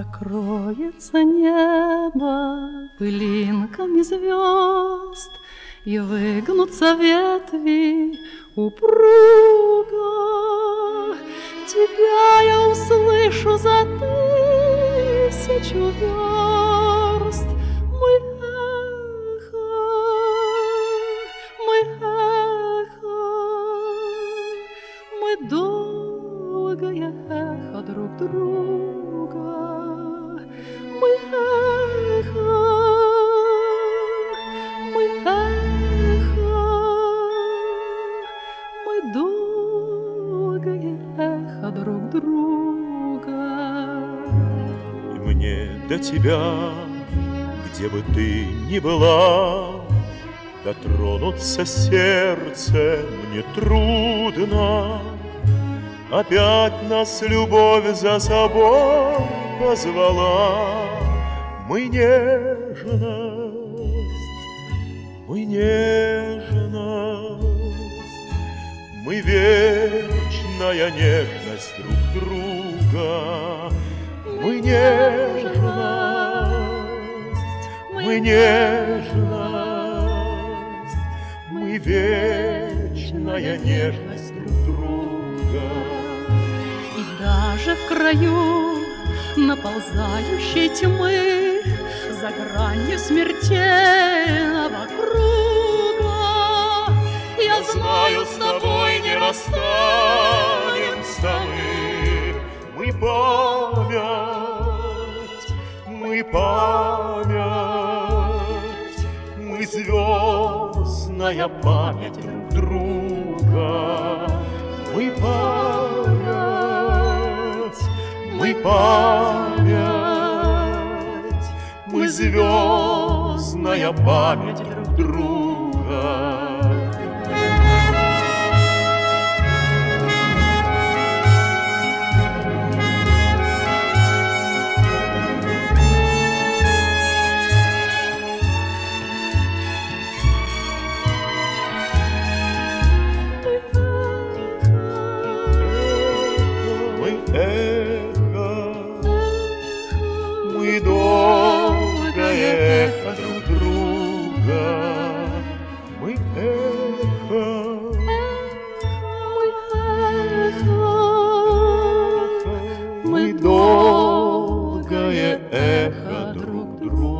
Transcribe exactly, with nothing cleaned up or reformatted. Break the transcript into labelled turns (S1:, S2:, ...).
S1: Покроется небо пылинками звезд, и выгнутся ветви упруго. Тебя я услышу за тысячу верст. Мой эхо, мой эхо, мы долгое эхо друг друга. Мы эхо, мы эхо, мы долгое эхо друг друга.
S2: И мне до тебя, где бы ты ни была, дотронуться сердце мне трудно. Опять нас любовь за собой позвала. Мы нежность, мы нежность, мы вечная нежность друг друга. Мы нежность, мы нежность, мы вечная нежность друг друга.
S1: И даже в краю наползающей тьмы, за гранью смертельного круга, я знаю, с тобой не расстанемся мы.
S2: Мы память, мы память, мы звездная память друг друга. Мы память, мы память, мы звездная память друг друга. Мы долгое эхо друг друга. Мы эхо,
S1: мы
S2: мы долгое эхо друг друга.